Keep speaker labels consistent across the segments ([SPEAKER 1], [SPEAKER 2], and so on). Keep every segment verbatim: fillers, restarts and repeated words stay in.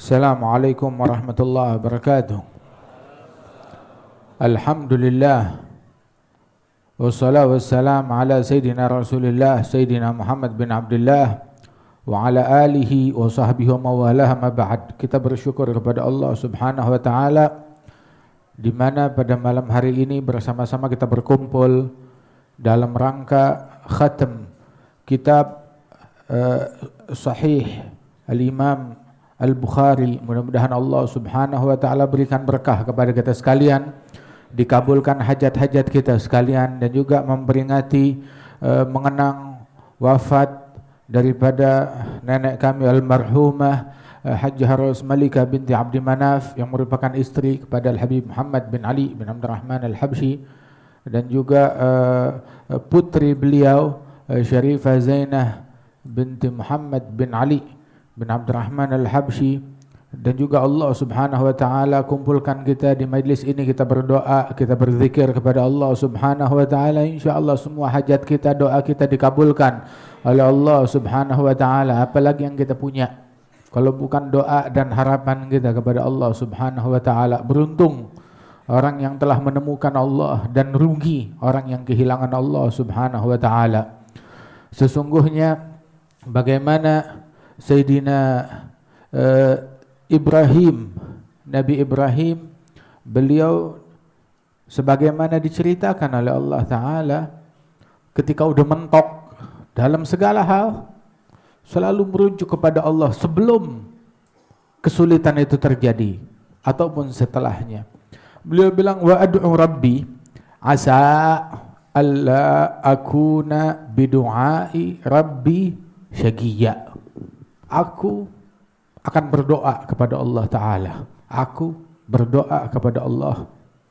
[SPEAKER 1] Assalamualaikum warahmatullahi wabarakatuh. Alhamdulillah. Wassalatu wassalamu ala Sayyidina Rasulillah Sayyidina Muhammad bin Abdullah wa ala alihi wa sahbihi wa mawalah ma ba'd. Kita bersyukur kepada Allah Subhanahu wa taala di mana pada malam hari ini bersama-sama kita berkumpul dalam rangka khatam kitab uh, Sahih Al-Imam Al-Bukhari. Mudah-mudahan Allah Subhanahu wa taala berikan berkah kepada kita sekalian, dikabulkan hajat-hajat kita sekalian, dan juga memperingati uh, mengenang wafat daripada nenek kami almarhumah uh, Hajjah Malika binti Abdi Manaf yang merupakan istri kepada Al-Habib Muhammad bin Ali bin Abdurrahman Al-Habsyi, dan juga uh, putri beliau uh, Syarifah Zainah binti Muhammad bin Ali bin Abdurrahman Al-Habsyi. Dan juga Allah Subhanahu wa taala kumpulkan kita di majlis ini, kita berdoa, kita berzikir kepada Allah Subhanahu wa taala. Insyaallah semua hajat kita, doa kita dikabulkan oleh Allah Subhanahu wa taala. Apalagi yang kita punya kalau bukan doa dan harapan kita kepada Allah Subhanahu wa taala. Beruntung orang yang telah menemukan Allah, dan rugi orang yang kehilangan Allah Subhanahu wa taala. Sesungguhnya bagaimana Sayyidina uh, Ibrahim, Nabi Ibrahim, beliau sebagaimana diceritakan oleh Allah Ta'ala, ketika udah mentok dalam segala hal, selalu merujuk kepada Allah sebelum kesulitan itu terjadi ataupun setelahnya. Beliau bilang, wa ad'u rabbi asa alla akuna bidu'ai rabbi syaqiyya. Aku akan berdoa kepada Allah Ta'ala. Aku berdoa kepada Allah,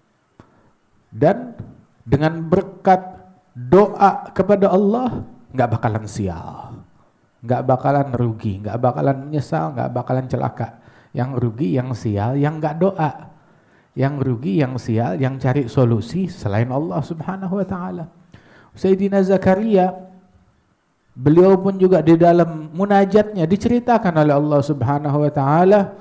[SPEAKER 1] dan dengan berkat doa kepada Allah gak bakalan sial, gak bakalan rugi, gak bakalan menyesal, gak bakalan celaka. Yang rugi yang sial yang gak doa, yang rugi yang sial yang cari solusi selain Allah Subhanahu wa ta'ala. Sayyidina Zakaria, beliau pun juga di dalam munajatnya diceritakan oleh Allah Subhanahu wa taala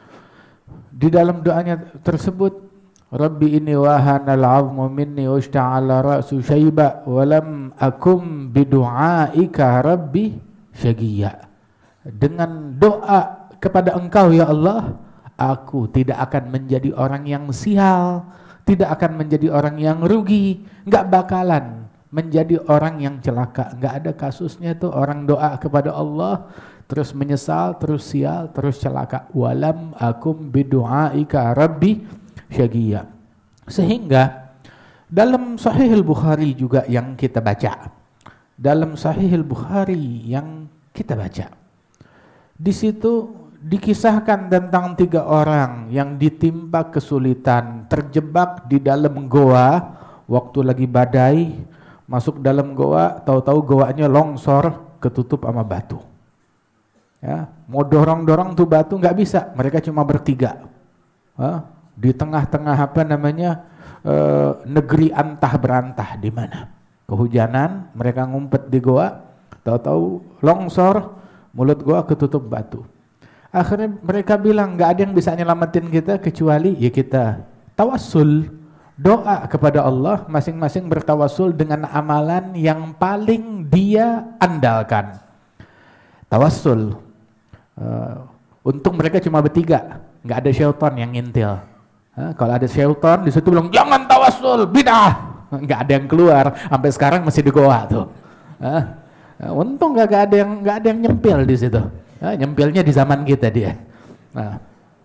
[SPEAKER 1] di dalam doanya tersebut, Rabbi inni wahana al-'azmu minni washta'ala ra'su syaiba wa lam akum bidu'aika rabbi syaqiyya. Dengan doa kepada Engkau ya Allah, aku tidak akan menjadi orang yang sial, tidak akan menjadi orang yang rugi, enggak bakalan menjadi orang yang celaka. Enggak ada kasusnya tuh orang doa kepada Allah terus menyesal, terus sial, terus celaka. Walam akum bidu'aika rabbi syaqiyya. Sehingga dalam Sahih Al-Bukhari juga yang kita baca, dalam Sahih Al-Bukhari yang kita baca, di situ dikisahkan tentang tiga orang yang ditimpa kesulitan, terjebak di dalam goa waktu lagi badai. Masuk dalam goa, tahu-tahu goanya longsor, ketutup sama batu. Ya, mau dorong-dorong tuh batu nggak bisa, mereka cuma bertiga. Ha? Di tengah-tengah apa namanya e, negeri antah berantah di mana? Kehujanan, mereka ngumpet di goa, tahu-tahu longsor, mulut goa ketutup batu. Akhirnya mereka bilang nggak ada yang bisa nyelamatin kita kecuali ya kita tawassul. Doa kepada Allah, masing-masing bertawassul dengan amalan yang paling dia andalkan. Tawassul. Uh, untung mereka cuma bertiga, nggak ada syaitan yang ngintil. Uh, kalau ada syaitan di situ bilang jangan tawassul, bidah. Nggak ada yang keluar, sampai sekarang masih di goa tuh. Uh, uh, untung nggak ada yang nggak ada yang nyempil di situ. Uh, nyempilnya di zaman kita dia. Nah,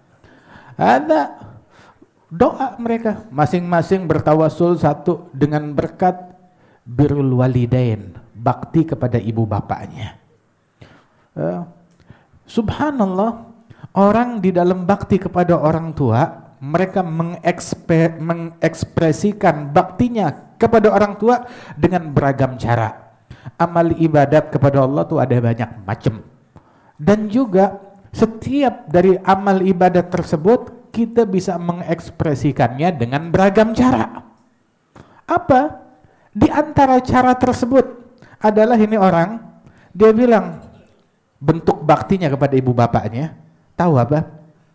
[SPEAKER 1] ada doa mereka masing-masing bertawassul, satu dengan berkat birrul walidain, bakti kepada ibu bapaknya. Uh, subhanallah, orang di dalam bakti kepada orang tua, mereka mengekspe, mengekspresikan baktinya kepada orang tua dengan beragam cara. Amal ibadat kepada Allah tuh ada banyak macam, dan juga setiap dari amal ibadat tersebut kita bisa mengekspresikannya dengan beragam cara. Apa? Di antara cara tersebut adalah ini orang, dia bilang bentuk baktinya kepada ibu bapaknya, tahu apa?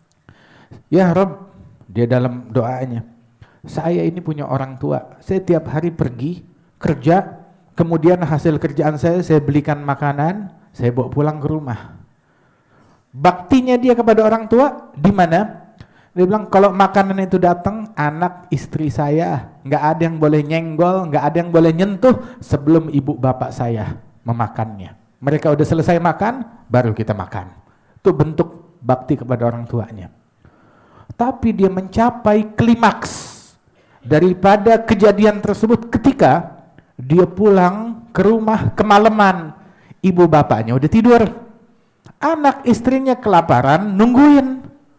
[SPEAKER 1] Ya Rabb, dia dalam doanya, saya ini punya orang tua, saya tiap hari pergi kerja, kemudian hasil kerjaan saya, saya belikan makanan, saya bawa pulang ke rumah. Baktinya dia kepada orang tua di mana? Dia bilang kalau makanan itu datang, anak istri saya nggak ada yang boleh nyenggol, nggak ada yang boleh nyentuh sebelum ibu bapak saya memakannya. Mereka udah selesai makan, baru kita makan. Itu bentuk bakti kepada orang tuanya. Tapi dia mencapai klimaks daripada kejadian tersebut ketika dia pulang ke rumah kemalaman, ibu bapaknya udah tidur, anak istrinya kelaparan nungguin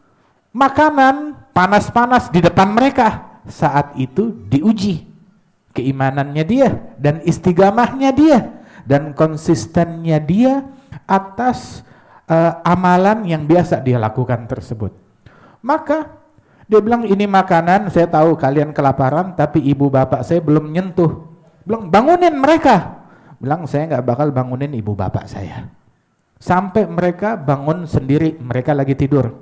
[SPEAKER 1] makanan panas-panas di depan mereka. Saat itu diuji keimanannya dia dan istiqamahnya dia dan konsistennya dia atas uh, amalan yang biasa dia lakukan tersebut. Maka dia bilang, ini makanan, saya tahu kalian kelaparan, tapi ibu bapak saya belum nyentuh. Bilang, bangunin mereka. Bilang, saya nggak bakal bangunin ibu bapak saya sampai mereka bangun sendiri, mereka lagi tidur.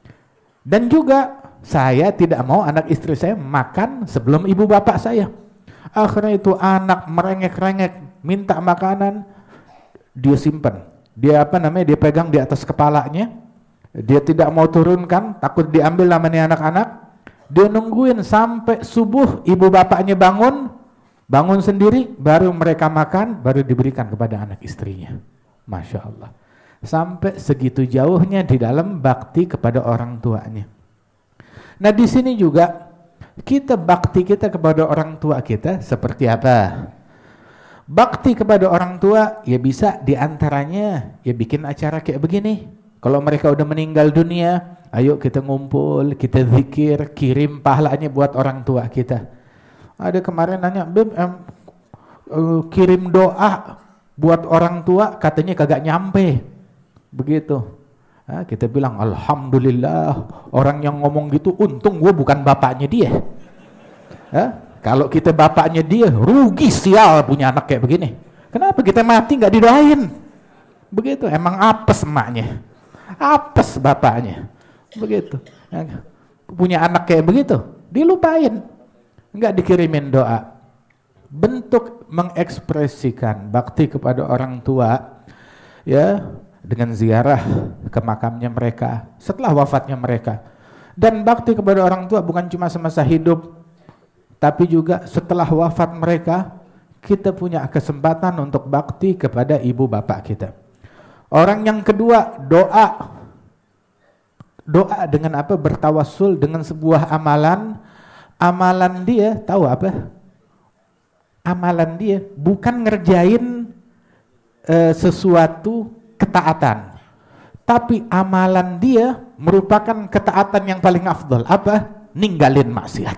[SPEAKER 1] Dan juga saya tidak mau anak istri saya makan sebelum ibu bapak saya. Akhirnya itu anak merengek-rengek minta makanan, dia simpan, dia apa namanya, dia pegang di atas kepalanya, dia tidak mau turunkan, takut diambil namanya anak-anak. Dia nungguin sampai subuh, ibu bapaknya bangun, bangun sendiri, baru mereka makan, baru diberikan kepada anak istrinya. Masya Allah. Sampai segitu jauhnya di dalam bakti kepada orang tuanya. Nah di sini juga kita bakti kita kepada orang tua kita seperti apa? Bakti kepada orang tua ya bisa diantaranya ya bikin acara kayak begini. Kalau mereka udah meninggal dunia, ayo kita ngumpul, kita zikir, kirim pahalanya buat orang tua kita. Ada kemarin nanya, Bim, em, uh, kirim doa buat orang tua, katanya kagak nyampe. Begitu. Nah, kita bilang alhamdulillah, orang yang ngomong gitu untung gue bukan bapaknya dia. Nah, kalau kita bapaknya dia, rugi sial punya anak kayak begini. Kenapa kita mati nggak didoain? Begitu. Emang apes emaknya, apes bapaknya. Begitu. Nah, punya anak kayak begitu, dilupain, nggak dikirimin doa. Bentuk mengekspresikan bakti kepada orang tua, ya, dengan ziarah ke makamnya mereka setelah wafatnya mereka. Dan bakti kepada orang tua bukan cuma semasa hidup, tapi juga setelah wafat mereka, kita punya kesempatan untuk bakti kepada ibu bapak kita. Orang yang kedua, doa. Doa dengan apa? Bertawassul dengan sebuah amalan. Amalan dia, tahu apa? Amalan dia bukan ngerjain uh, sesuatu ketaatan, tapi amalan dia merupakan ketaatan yang paling afdal. Apa? Ninggalin maksiat.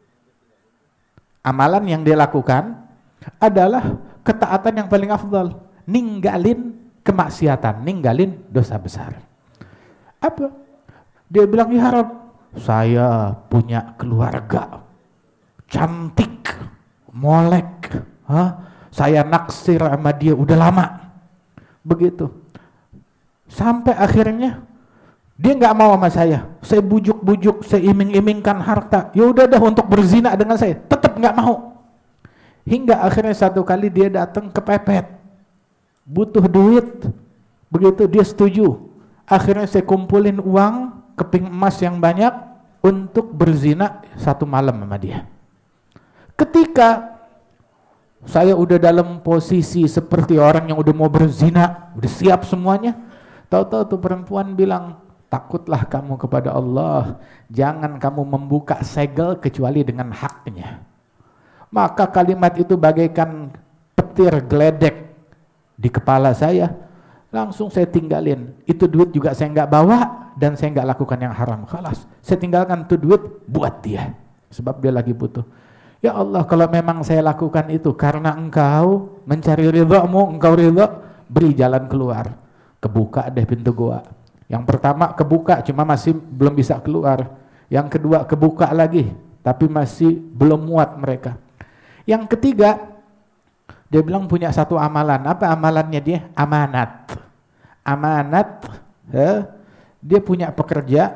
[SPEAKER 1] Amalan yang dia lakukan adalah ketaatan yang paling afdal, ninggalin kemaksiatan, ninggalin dosa besar. Apa? Dia bilang, ya Rabb, saya punya keluarga cantik, molek, Hah? saya naksir sama dia udah lama. Begitu. Sampai akhirnya dia nggak mau sama saya. Saya bujuk-bujuk, saya iming-imingkan harta. Ya udah dah untuk berzina dengan saya, tetap nggak mau. Hingga akhirnya satu kali dia datang kepepet, butuh duit. Begitu dia setuju. Akhirnya saya kumpulin uang, keping emas yang banyak untuk berzina satu malam sama dia. Ketika saya udah dalam posisi seperti orang yang udah mau berzina, udah siap semuanya, tahu-tahu tuh perempuan bilang, takutlah kamu kepada Allah, jangan kamu membuka segel kecuali dengan haknya. Maka kalimat itu bagaikan petir geledek di kepala saya, langsung saya tinggalin. Itu duit juga saya nggak bawa dan saya nggak lakukan yang haram. Khalas, saya tinggalkan itu duit buat dia, sebab dia lagi butuh. Ya Allah, kalau memang saya lakukan itu karena engkau mencari ridhamu, engkau ridha, beri jalan keluar. Kebuka deh pintu gua. Yang pertama kebuka, cuma masih belum bisa keluar. Yang kedua kebuka lagi, tapi masih belum muat mereka. Yang ketiga, dia bilang punya satu amalan. Apa amalannya dia? Amanat. Amanat, eh, dia punya pekerja,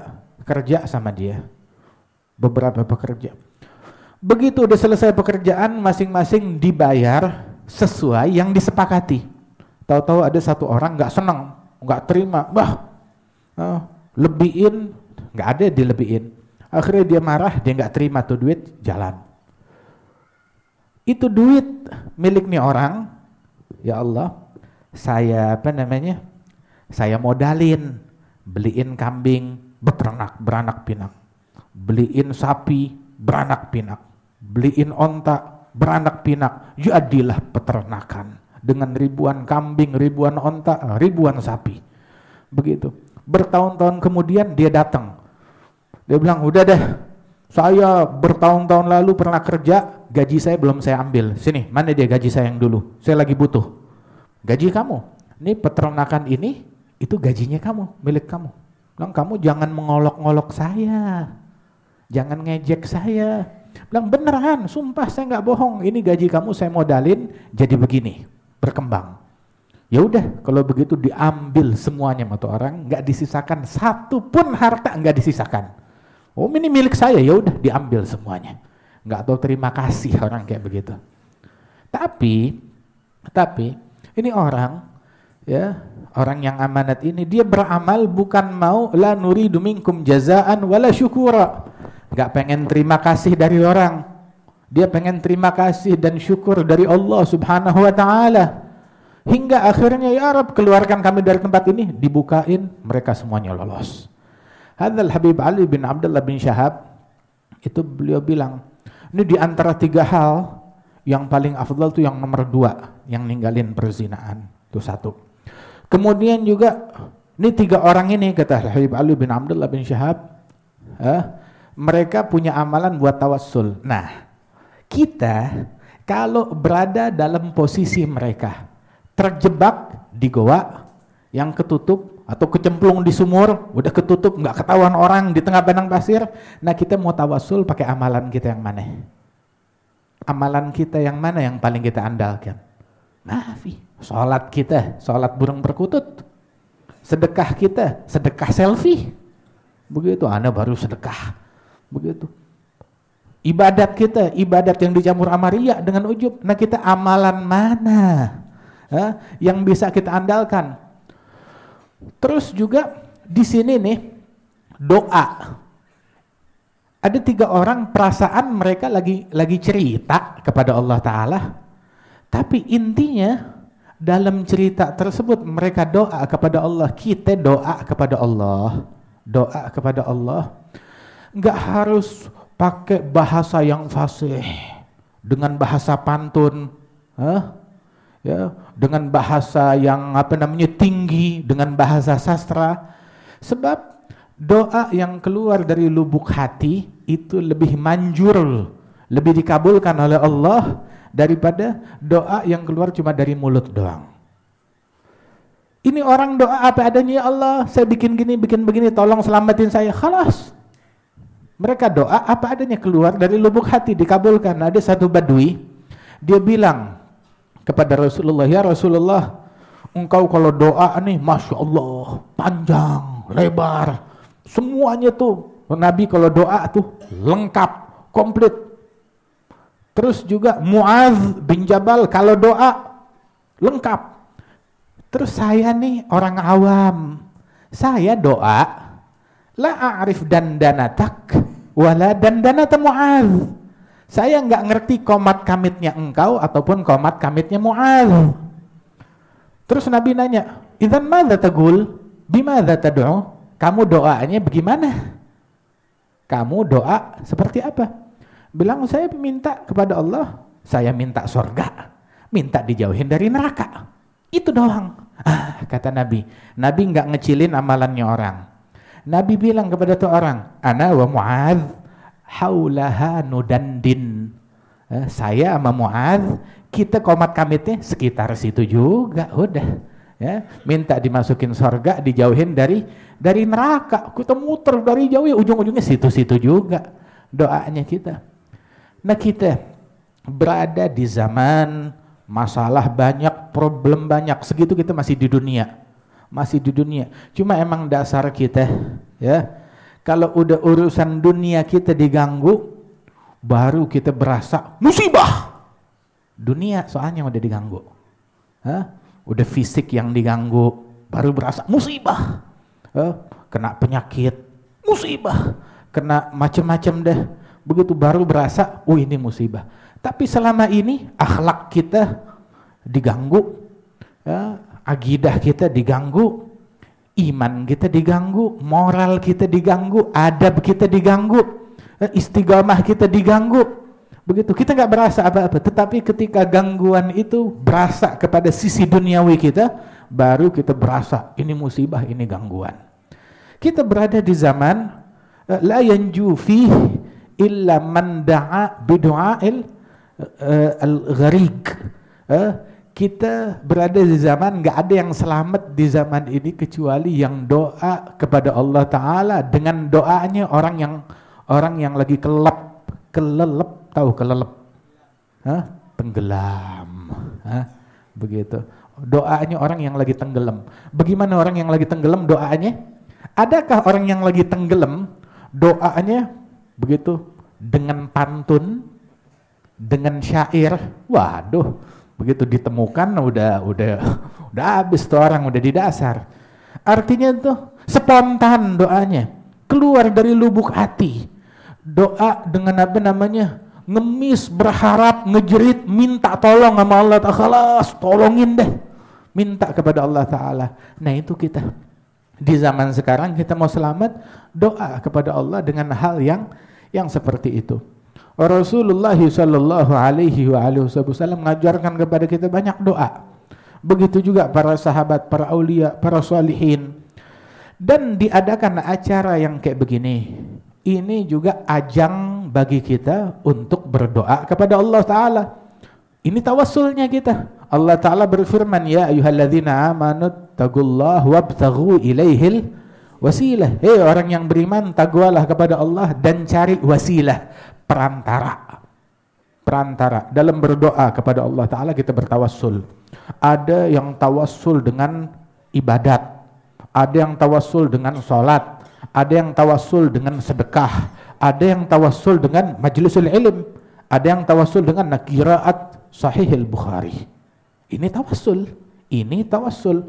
[SPEAKER 1] kerja sama dia. Beberapa pekerja. Begitu udah selesai pekerjaan, masing-masing dibayar sesuai yang disepakati. Tahu-tahu ada satu orang nggak senang, nggak terima, bah, uh, lebihin, nggak ada dilebihin. Akhirnya dia marah, dia nggak terima tuh duit, jalan. Itu duit milik nih orang, ya Allah, saya apa namanya, saya modalin, beliin kambing, beternak, beranak pinak, beliin sapi, beranak pinak, beliin onta, beranak pinak, jadilah peternakan dengan ribuan kambing, ribuan onta, ribuan sapi. Begitu. Bertahun-tahun kemudian dia datang. Dia bilang, udah deh, saya bertahun-tahun lalu pernah kerja, gaji saya belum saya ambil. Sini, mana dia gaji saya yang dulu? Saya lagi butuh. Gaji kamu. Ini peternakan ini, itu gajinya kamu, milik kamu. Bilang, kamu jangan mengolok-ngolok saya. Jangan ngejek saya. Bilang, beneran, sumpah saya nggak bohong. Ini gaji kamu saya modalin jadi begini, berkembang. Ya udah, kalau begitu diambil semuanya sama tuh orang, nggak disisakan satu pun harta, nggak disisakan. Oh, ini milik saya, ya udah diambil semuanya. Nggak tahu terima kasih orang kayak begitu. Tapi, tapi ini orang, ya orang yang amanat ini dia beramal bukan mau la nuridu minkum jazaan wala syukura. Nggak pengen terima kasih dari orang. Dia pengen terima kasih dan syukur dari Allah Subhanahu wa taala. Hingga akhirnya, ya Rab, keluarkan kami dari tempat ini, dibukain, mereka semuanya lolos. Hadzal Habib Ali bin Abdullah bin Syahab, itu beliau bilang, ini di antara tiga hal yang paling afdal itu yang nomor dua, yang ninggalin perzinaan, itu satu. Kemudian juga ini tiga orang ini, kata Habib Ali bin Abdullah bin Syahab, eh, mereka punya amalan buat tawassul. Nah, kita kalau berada dalam posisi mereka, terjebak di goa yang ketutup atau kecemplung di sumur, udah ketutup, nggak ketahuan orang di tengah padang pasir. Nah, kita mau tawassul pakai amalan kita yang mana? Amalan kita yang mana yang paling kita andalkan? Maafi, sholat kita, sholat burung perkutut. Sedekah kita, sedekah selfie. Begitu, Anda baru sedekah. Begitu. Ibadat kita, ibadat yang dicampur sama riya dengan ujub. Nah, kita amalan mana ha, yang bisa kita andalkan? Terus juga di sini nih doa. Ada tiga orang perasaan mereka lagi lagi cerita kepada Allah Ta'ala, tapi intinya dalam cerita tersebut mereka doa kepada Allah. Kita doa kepada Allah, doa kepada Allah nggak harus pakai bahasa yang fasih, dengan bahasa pantun, huh? ya, dengan bahasa yang apa namanya tinggi, dengan bahasa sastra. Sebab doa yang keluar dari lubuk hati itu lebih manjur, lebih dikabulkan oleh Allah daripada doa yang keluar cuma dari mulut doang. Ini orang doa apa adanya, ya Allah, saya bikin gini, bikin begini, tolong selamatin saya. Khalas. Mereka doa apa adanya, keluar dari lubuk hati, dikabulkan. Ada satu badui, dia bilang kepada Rasulullah, ya Rasulullah, engkau kalau doa nih, Masya Allah, panjang, lebar, semuanya tuh, Nabi kalau doa tuh lengkap, komplit. Terus juga Mu'adz bin Jabal kalau doa lengkap. Terus saya nih orang awam, saya doa, la a'rif dandanatak, wala dandanata Mu'adz. Saya nggak ngerti komat kamitnya engkau ataupun komat kamitnya Mu'adz. Terus Nabi nanya, idzan madza taqul? Bimadza tad'u? Kamu doanya bagaimana? Kamu doa seperti apa? Bilang, saya minta kepada Allah, saya minta surga, minta dijauhin dari neraka. Itu doang. Ah, kata Nabi. Nabi nggak ngecilin amalannya orang. Nabi bilang kepada tuh orang, ana wa Mu'adz haulaha nudandin. Eh, saya sama Mu'adz, kita komat kamitnya sekitar situ juga, udah. Ya, minta dimasukin surga, dijauhin dari dari neraka. Kita muter dari jauh ya, ujung-ujungnya situ-situ juga doanya kita. Nah, kita berada di zaman masalah banyak, problem banyak, segitu kita masih di dunia. Masih di dunia. Cuma emang dasar kita, ya, Kalau udah urusan dunia kita diganggu, baru kita berasa musibah. Dunia soalnya udah diganggu. Hah? Udah fisik yang diganggu, baru berasa musibah. Hah? Kena penyakit, musibah. Kena macam-macam deh. Begitu baru berasa, oh ini musibah. Tapi selama ini akhlak kita diganggu, ya, akidah kita diganggu, iman kita diganggu, moral kita diganggu, adab kita diganggu, istiqamah kita diganggu. Begitu, kita nggak berasa apa-apa. Tetapi ketika gangguan itu berasa kepada sisi duniawi kita, baru kita berasa ini musibah, ini gangguan. Kita berada di zaman la yanju fihi illa man da'a bidu'ail al-gharig. Kita berada di zaman nggak ada yang selamat di zaman ini kecuali yang doa kepada Allah Ta'ala dengan doanya orang yang orang yang lagi kelelep, kelelep, tahu kelelep? Hah? Tenggelam. Hah? Begitu. Doanya orang yang lagi tenggelam. Bagaimana orang yang lagi tenggelam doanya? Adakah orang yang lagi tenggelam doanya begitu dengan pantun, dengan syair? Waduh, begitu ditemukan udah udah udah habis tuh orang, udah di dasar. Artinya tuh spontan doanya, keluar dari lubuk hati. Doa dengan apa namanya? Ngemis, berharap, ngejerit, minta tolong sama Allah Ta'ala, tolongin deh. Minta kepada Allah Ta'ala. Nah itu kita. Di zaman sekarang kita mau selamat, doa kepada Allah dengan hal yang yang seperti itu. Rasulullah sallallahu alaihi wa alihi wasallam mengajarkan kepada kita banyak doa. Begitu juga para sahabat, para aulia, para salihin. Dan diadakan acara yang kayak begini. Ini juga ajang bagi kita untuk berdoa kepada Allah Ta'ala. Ini tawassulnya kita. Allah Ta'ala berfirman, ya ayyuhalladzina amanu taqullaha wabtaghu ilaihil wasilah. Hei orang yang beriman, takwalah kepada Allah dan cari wasilah, perantara. Perantara dalam berdoa kepada Allah Ta'ala kita bertawassul. Ada yang tawassul dengan ibadat, ada yang tawassul dengan salat, ada yang tawassul dengan sedekah, ada yang tawassul dengan majlisul ilm, ada yang tawassul dengan qiraat Sahihil Bukhari. Ini tawassul, ini tawassul.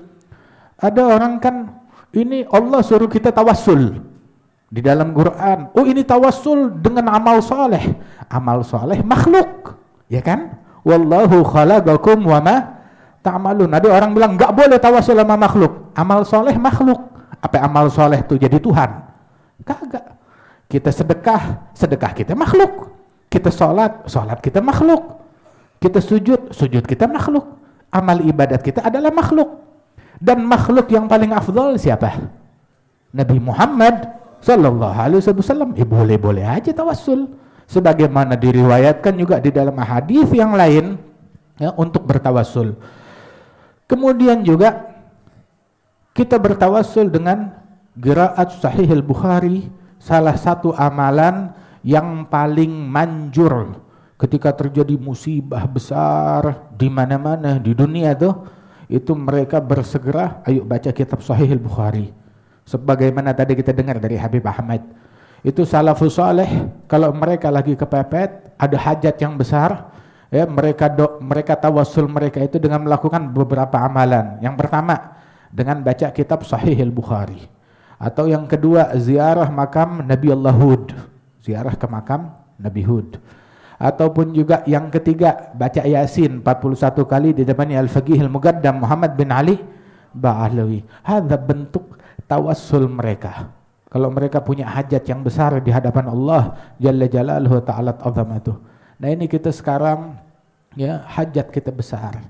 [SPEAKER 1] Ada orang kan, ini Allah suruh kita tawassul di dalam Quran. Oh ini tawassul dengan amal soleh. Amal soleh makhluk, ya kan? Wallahu khalaqakum wa ma ta'malun. Ada orang bilang nggak boleh tawassul sama makhluk. Amal soleh makhluk. Apa amal soleh itu jadi Tuhan? Kagak. Kita sedekah, sedekah kita makhluk. Kita sholat, sholat kita makhluk. Kita sujud, sujud kita makhluk. Amal ibadat kita adalah makhluk. Dan makhluk yang paling afdal siapa? Nabi Muhammad sallallahu alaihi wasallam. Eh boleh-boleh aja tawassul. Sebagaimana diriwayatkan juga di dalam hadis yang lain ya, untuk bertawassul. Kemudian juga kita bertawassul dengan qiraat Sahihil Bukhari, salah satu amalan yang paling manjur ketika terjadi musibah besar di mana-mana di dunia tuh, itu mereka bersegera ayo baca kitab Sahihil Bukhari. Sebagaimana tadi kita dengar dari Habib Ahmad. Itu salafus saleh kalau mereka lagi kepepet, ada hajat yang besar, ya mereka do, mereka tawassul mereka itu dengan melakukan beberapa amalan. Yang pertama dengan baca kitab Sahihil Bukhari. Atau yang kedua ziarah makam Nabi Allah Hud, ziarah ke makam Nabi Hud. Ataupun juga yang ketiga baca Yasin empat puluh satu kali di depannya Al-Faqihil Muqaddam Muhammad bin Ali Ba'alawi. Hadza bentuk tawassul mereka. Kalau mereka punya hajat yang besar di hadapan Allah Jalla Jalaluhu Ta'ala Azamatuh. Nah ini kita sekarang ya hajat kita besar.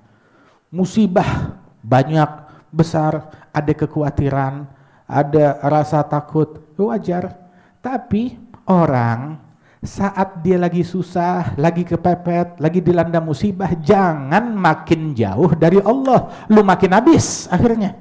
[SPEAKER 1] Musibah banyak besar, ada kekhawatiran, ada rasa takut, wajar. Tapi orang saat dia lagi susah, lagi kepepet, lagi dilanda musibah, jangan makin jauh dari Allah. Lu makin habis akhirnya.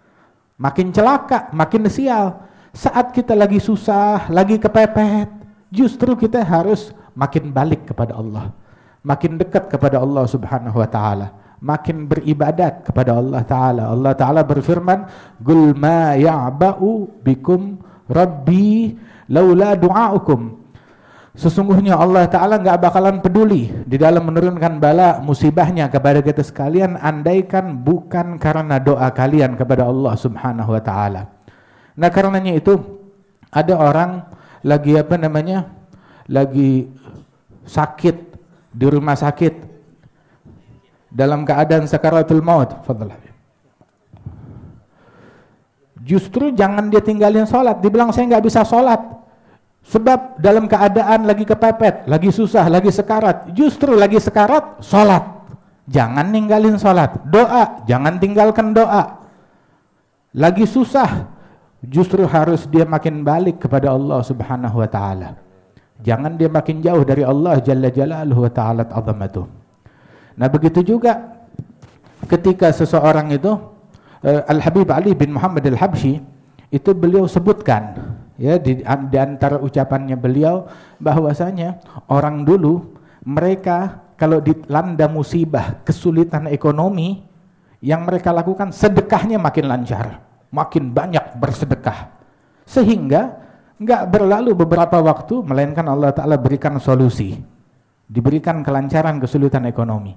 [SPEAKER 1] Makin celaka, makin sial. Saat kita lagi susah, lagi kepepet, justru kita harus makin balik kepada Allah. Makin dekat kepada Allah Subhanahu wa taala. Makin beribadat kepada Allah Ta'ala. Allah Ta'ala berfirman, Qul ma ya'ba'u bikum Rabbi laula du'aukum. Sesungguhnya Allah Ta'ala gak bakalan peduli di dalam menurunkan bala musibahnya kepada kita sekalian, andaikan bukan karena doa kalian kepada Allah Subhanahu Wa Ta'ala. Nah karenanya itu ada orang lagi apa namanya lagi sakit di rumah sakit dalam keadaan sakaratul maut. Fadhal. Justru jangan dia tinggalin sholat. Dibilang saya nggak bisa sholat sebab dalam keadaan lagi kepepet, lagi susah, lagi sekarat. Justru lagi sekarat, sholat. Jangan ninggalin sholat. Doa, jangan tinggalkan doa. Lagi susah, justru harus dia makin balik kepada Allah Subhanahu Wa Ta'ala. Jangan dia makin jauh dari Allah Jalla Jalaluhu wa Ta'ala azamatuh. Nah begitu juga ketika seseorang itu uh, Al-Habib Ali bin Muhammad Al-Habsyi itu beliau sebutkan ya di, di antara ucapannya beliau bahwasanya orang dulu mereka kalau dilanda musibah kesulitan ekonomi yang mereka lakukan sedekahnya makin lancar, makin banyak bersedekah, sehingga nggak berlalu beberapa waktu melainkan Allah Ta'ala berikan solusi, diberikan kelancaran kesulitan ekonomi.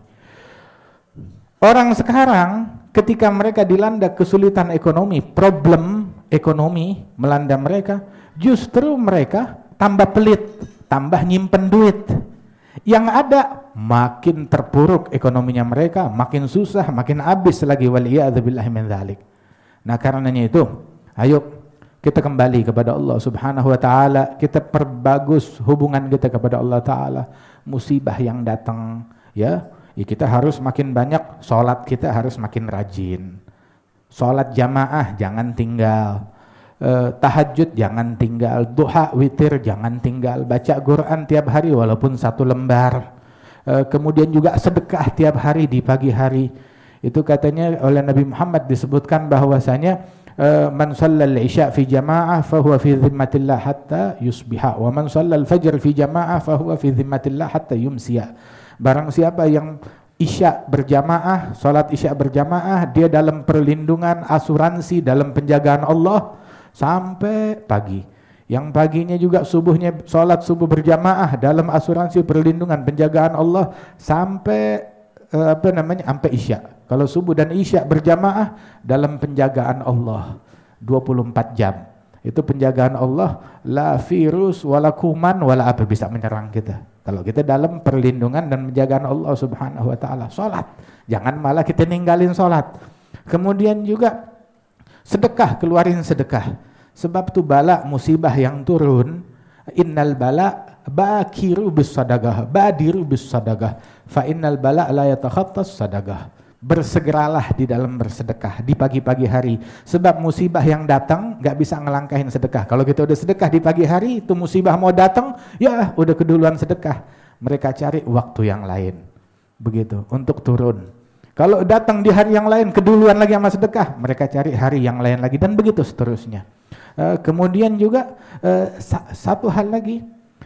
[SPEAKER 1] Orang sekarang ketika mereka dilanda kesulitan ekonomi, problem ekonomi melanda mereka, justru mereka tambah pelit, tambah nyimpen duit. Yang ada makin terpuruk ekonominya mereka, makin susah, makin habis lagi, waliyadzubillahi min dzalik. Nah karenanya itu, ayo kita kembali kepada Allah Subhanahu Wa Ta'ala, kita perbagus hubungan kita kepada Allah Ta'ala. Musibah yang datang ya, ya kita harus makin banyak, sholat kita harus makin rajin, sholat jamaah jangan tinggal, eh, tahajud jangan tinggal, duha witir jangan tinggal, baca Quran tiap hari walaupun satu lembar, eh, kemudian juga sedekah tiap hari di pagi hari. Itu katanya oleh Nabi Muhammad disebutkan bahwasanya man shallal isya fi jamaah fahuwa fi dhimmatillah hatta yusbiha wa man shallal fajr fi jamaah fahuwa fi dhimmatillah hatta yumsiya. Barang siapa yang isya berjamaah, salat isya berjamaah, dia dalam perlindungan, asuransi, dalam penjagaan Allah sampai pagi. Yang paginya juga subuhnya salat subuh berjamaah dalam asuransi perlindungan penjagaan Allah sampai uh, apa namanya sampai isya. Kalau subuh dan isya berjamaah dalam penjagaan Allah dua puluh empat jam. Itu penjagaan Allah, la virus wala kuman wala apa bisa menyerang kita. Kalau kita dalam perlindungan dan penjagaan Allah Subhanahu Wa Ta'ala. Salat, jangan malah kita ninggalin salat. Kemudian juga sedekah, keluarin sedekah. Sebab tu bala musibah yang turun, innal bala bakiru bis sadaqah, badiru bis sadaqah, fa innal bala la yatakhattas sadaqah. Bersegeralah di dalam bersedekah di pagi-pagi hari, sebab musibah yang datang gak bisa ngelangkahin sedekah. Kalau kita udah sedekah di pagi hari, itu musibah mau datang, ya udah keduluan sedekah. Mereka cari waktu yang lain, begitu, untuk turun. Kalau datang di hari yang lain, keduluan lagi sama sedekah, mereka cari hari yang lain lagi, dan begitu seterusnya. Uh, kemudian juga uh, sa- satu hal lagi,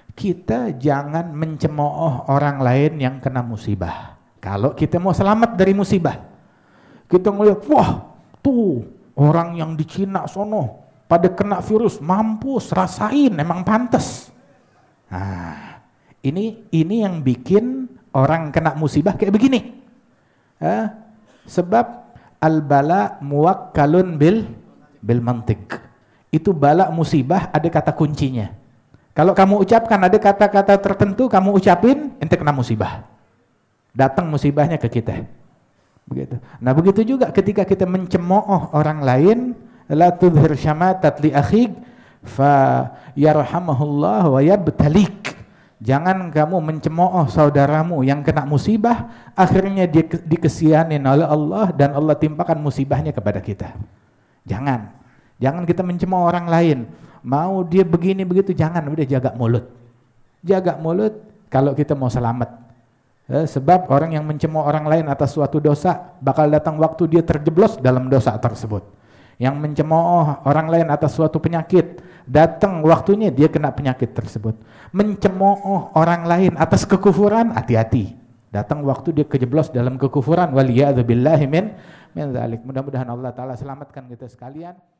[SPEAKER 1] kita jangan mencemooh orang lain yang kena musibah. Kalau kita mau selamat dari musibah, kita ngeliat, wah tuh orang yang di Cina sono pada kena virus, mampus, rasain, emang pantas. Nah, ini ini yang bikin orang kena musibah kayak begini. Eh, sebab al-bala muwakkalun bil bil mantiq. Itu bala musibah ada kata kuncinya. Kalau kamu ucapkan ada kata-kata tertentu, kamu ucapin, ente kena musibah. Datang musibahnya ke kita. Begitu. Nah, begitu juga ketika kita mencemooh orang lain, la tudhir syamatat li akhik fa yarhamahullah wa yabtalik. Jangan kamu mencemooh saudaramu yang kena musibah, akhirnya dia dikesianin oleh Allah dan Allah timpakan musibahnya kepada kita. Jangan. Jangan kita mencemooh orang lain. Mau dia begini begitu, jangan, udah jaga mulut. Jaga mulut kalau kita mau selamat. Eh, sebab orang yang mencemooh orang lain atas suatu dosa, bakal datang waktu dia terjeblos dalam dosa tersebut. Yang mencemooh orang lain atas suatu penyakit, datang waktunya dia kena penyakit tersebut. Mencemooh orang lain atas kekufuran, hati-hati. Datang waktu dia kejeblos dalam kekufuran, waliyadzubillahi min min dzalik. Mudah-mudahan Allah Ta'ala selamatkan kita sekalian.